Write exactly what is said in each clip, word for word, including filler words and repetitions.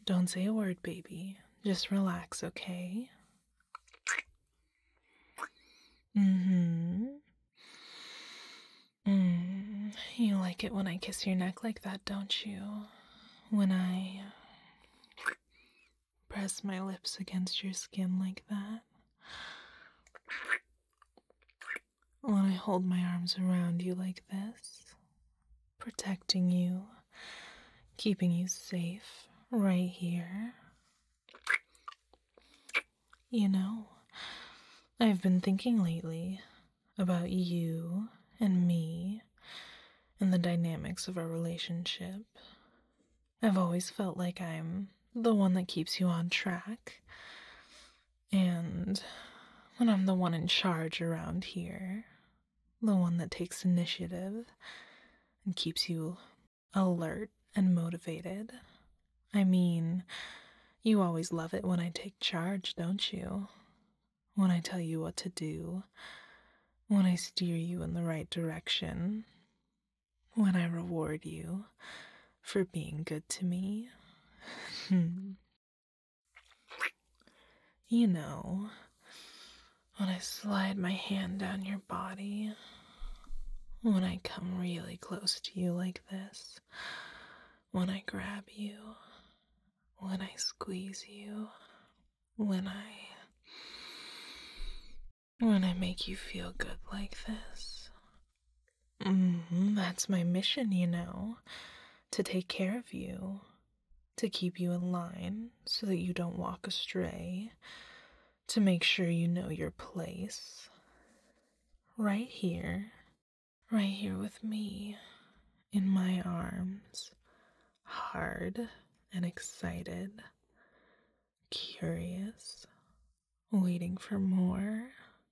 Don't say a word, baby. Just relax, okay? Mm-hmm. Mm. You like it when I kiss your neck like that, don't you? When I press my lips against your skin like that? When I hold my arms around you like this? Protecting you, keeping you safe right here? You know, I've been thinking lately about you and me and the dynamics of our relationship. I've always felt like I'm the one that keeps you on track, and when I'm the one in charge around here, the one that takes initiative and keeps you alert and motivated. I mean, you always love it when I take charge, don't you? When I tell you what to do, when I steer you in the right direction, when I reward you for being good to me. You know, when I slide my hand down your body, when I come really close to you like this, when I grab you, when I squeeze you, when I when I make you feel good like this. Mm-hmm, that's my mission, you know, to take care of you, to keep you in line so that you don't walk astray, to make sure you know your place. Right here, right here with me, in my arms, hard and excited, curious, waiting for more.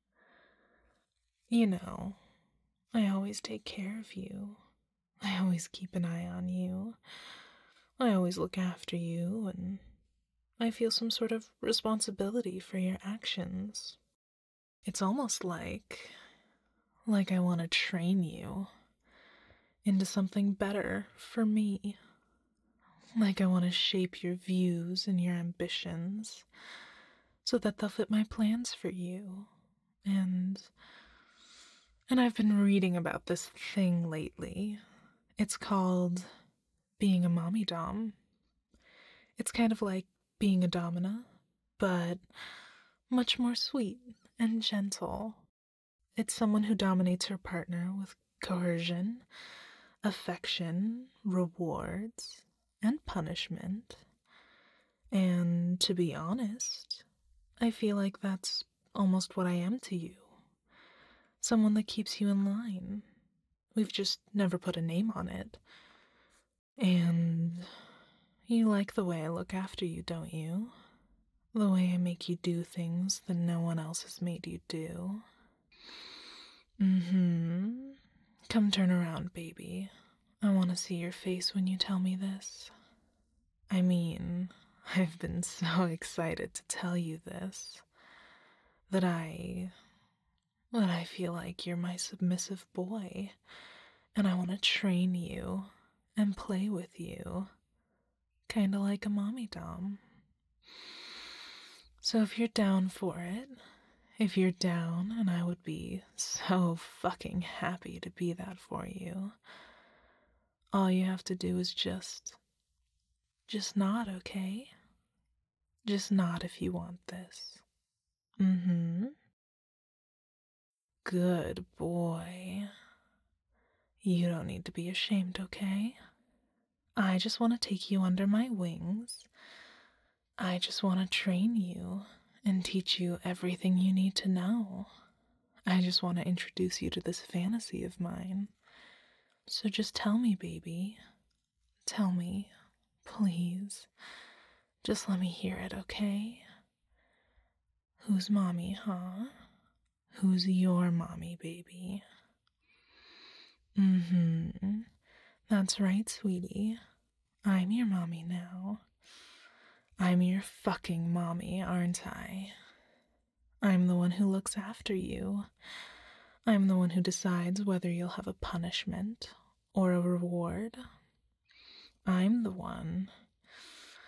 You know, I always take care of you. I always keep an eye on you. I always look after you, and I feel some sort of responsibility for your actions. It's almost like, like I want to train you into something better for me. Like I want to shape your views and your ambitions so that they'll fit my plans for you. And and I've been reading about this thing lately. It's called being a mommy dom. It's kind of like being a domina, but much more sweet and gentle. It's someone who dominates her partner with coercion, affection, rewards, and punishment. And to be honest, I feel like that's almost what I am to you. Someone that keeps you in line. We've just never put a name on it. And you like the way I look after you, don't you? The way I make you do things that no one else has made you do. Mm-hmm. Come turn around, baby. I want to see your face when you tell me this. I mean, I've been so excited to tell you this that I that I feel like you're my submissive boy, and I want to train you and play with you, kind of like a mommy dom. So if you're down for it, if you're down, and I would be so fucking happy to be that for you, all you have to do is just, just nod, okay? Just nod if you want this. Mm-hmm. Good boy. You don't need to be ashamed, okay? I just want to take you under my wings. I just want to train you and teach you everything you need to know. I just want to introduce you to this fantasy of mine. So just tell me, baby. Tell me, please. Just let me hear it, okay? Who's mommy, huh? Who's your mommy, baby? Mm-hmm. That's right, sweetie. I'm your mommy now. I'm your fucking mommy, aren't I? I'm the one who looks after you. I'm the one who decides whether you'll have a punishment or a reward. I'm the one.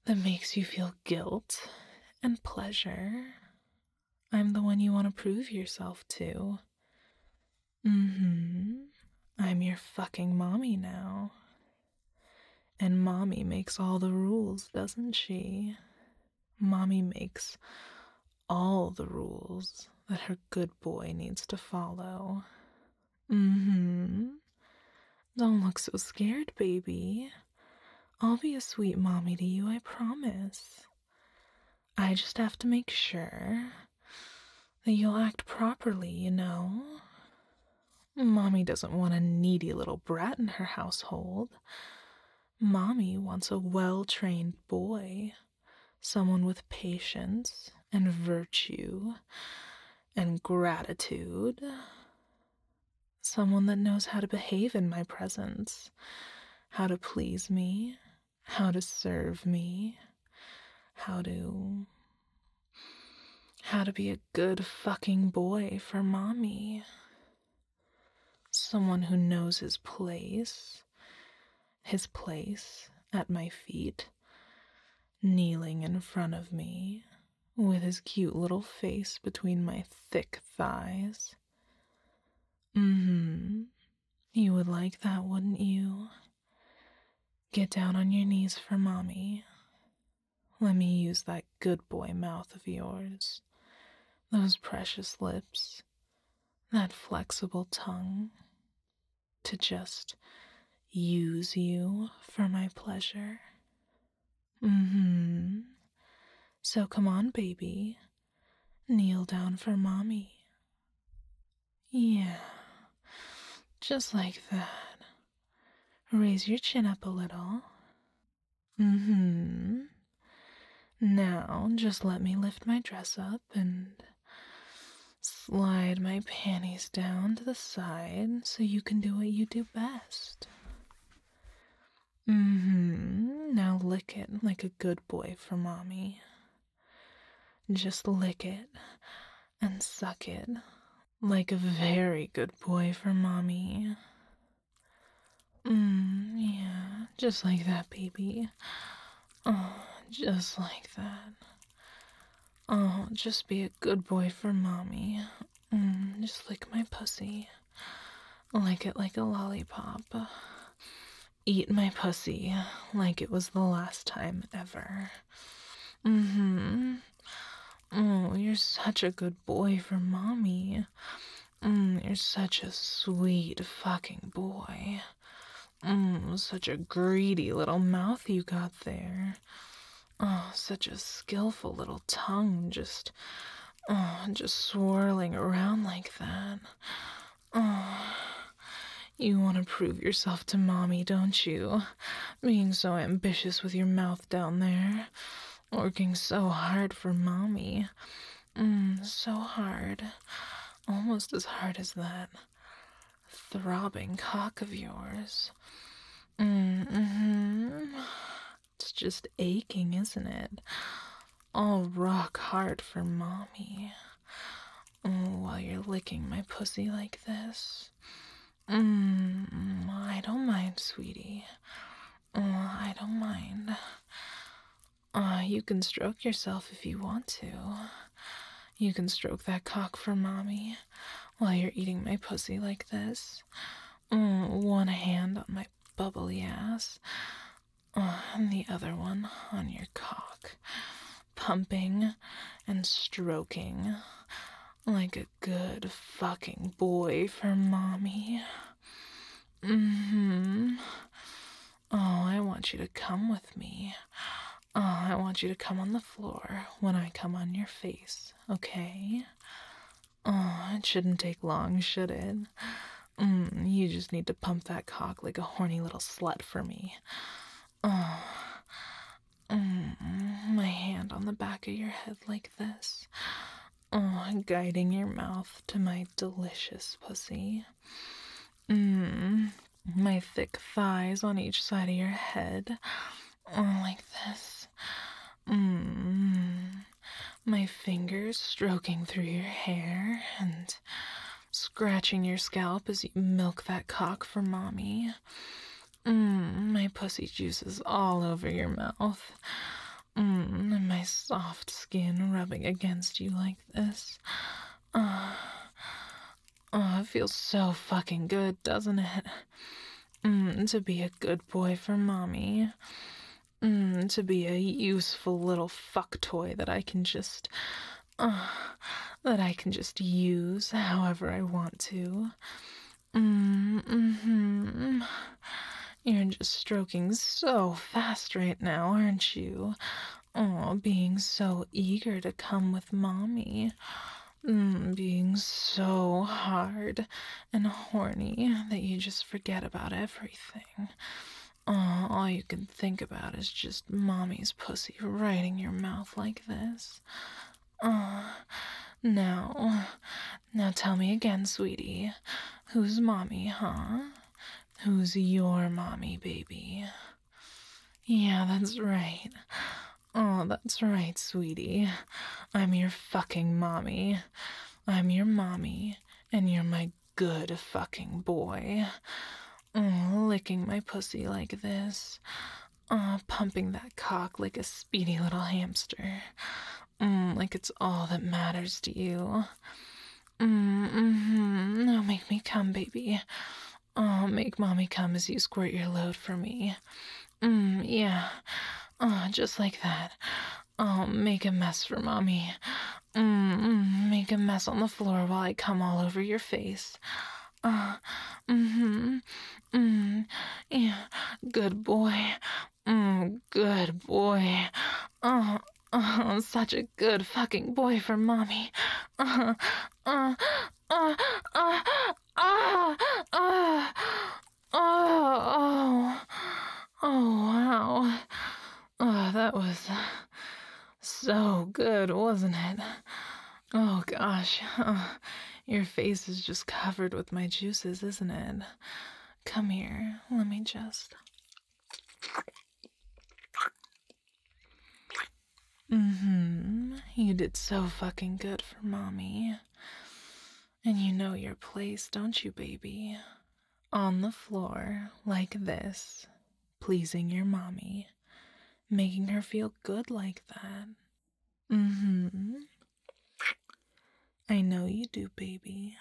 that makes you feel guilt and pleasure. I'm the one you want to prove yourself to. Mm-hmm. I'm your fucking mommy now. And mommy makes all the rules, doesn't she? Mommy makes all the rules that her good boy needs to follow. Mm-hmm. Don't look so scared, baby. I'll be a sweet mommy to you, I promise. I just have to make sure that you'll act properly, you know? Mommy doesn't want a needy little brat in her household. Mommy wants a well-trained boy, someone with patience and virtue and gratitude, someone that knows how to behave in my presence, how to please me, how to serve me, how to... how to be a good fucking boy for mommy. Someone who knows his place, his place at my feet, kneeling in front of me, with his cute little face between my thick thighs. Mm-hmm. You would like that, wouldn't you? Get down on your knees for mommy. Let me use that good boy mouth of yours, those precious lips, that flexible tongue, to just use you for my pleasure. Mm-hmm. So come on, baby. Kneel down for mommy. Yeah, just like that. Raise your chin up a little. Mm-hmm. Now, just let me lift my dress up and slide my panties down to the side so you can do what you do best. Mm-hmm. Now lick it like a good boy for mommy. Just lick it and suck it like a very good boy for mommy. Mm, yeah, just like that, baby. Oh, just like that. Oh, just be a good boy for mommy. Mm, just lick my pussy. Lick it like a lollipop. Eat my pussy like it was the last time ever. Mm-hmm. Oh, you're such a good boy for mommy. Mm, you're such a sweet fucking boy. Mmm, such a greedy little mouth you got there. Oh, such a skillful little tongue, just, oh, just swirling around like that. Oh, you want to prove yourself to mommy, don't you? Being so ambitious with your mouth down there. Working so hard for mommy. Mmm, so hard. Almost as hard as that throbbing cock of yours. Mm-hmm. It's just aching, isn't it? All rock hard for mommy. Oh, while you're licking my pussy like this. Mmm, I don't mind, sweetie. Oh, I don't mind. Uh, you can stroke yourself if you want to. You can stroke that cock for mommy while you're eating my pussy like this. Mm, one hand on my bubbly ass, uh, and the other one on your cock, pumping and stroking like a good fucking boy for mommy. Mm-hmm. Oh, I want you to come with me. Oh, I want you to come on the floor when I come on your face, okay? Oh, it shouldn't take long, should it? Mm, you just need to pump that cock like a horny little slut for me. Oh, mm, my hand on the back of your head like this. Oh, guiding your mouth to my delicious pussy. Mmm, my thick thighs on each side of your head. Oh, like this. Mmm, my fingers stroking through your hair and scratching your scalp as you milk that cock for mommy. Mmm, my pussy juices all over your mouth. Mm, and my soft skin rubbing against you like this. Uh, oh, it feels so fucking good, doesn't it? Mm, to be a good boy for mommy. Mm, to be a useful little fuck toy that I can just, uh, that I can just use however I want to. Mm, mm-hmm. You're just stroking so fast right now, aren't you? Oh, being so eager to come with mommy. Mm, being so hard and horny that you just forget about everything. Oh, all you can think about is just mommy's pussy right in your mouth like this. Oh, now, now tell me again, sweetie. Who's mommy, huh? Who's your mommy, baby? Yeah, that's right. Oh, that's right, sweetie. I'm your fucking mommy. I'm your mommy, and you're my good fucking boy. Oh, licking my pussy like this. Oh, pumping that cock like a speedy little hamster. Mm, like it's all that matters to you. Mm, mm-hmm. Oh, make me come, baby. Oh, make mommy come as you squirt your load for me. Mm, yeah. Oh, just like that. Oh, make a mess for mommy. Mm, mm, make a mess on the floor while I come all over your face. Uh, mm-hmm. Mm, yeah. Good boy. Mm, good boy. Oh, oh, such a good fucking boy for mommy. Uh, uh, uh, uh, uh, uh, oh, oh, oh, wow. Oh, that was so good, wasn't it? Oh, gosh. Oh, your face is just covered with my juices, isn't it? Come here. Let me just... Mm-hmm. You did so fucking good for mommy. And you know your place, don't you, baby? On the floor, like this, pleasing your mommy, making her feel good like that. Mm-hmm. I know you do, baby.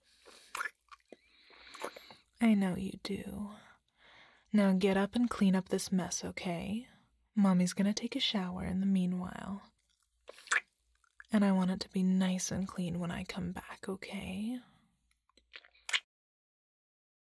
I know you do. Now get up and clean up this mess, okay? Mommy's gonna take a shower in the meanwhile. And I want it to be nice and clean when I come back, okay?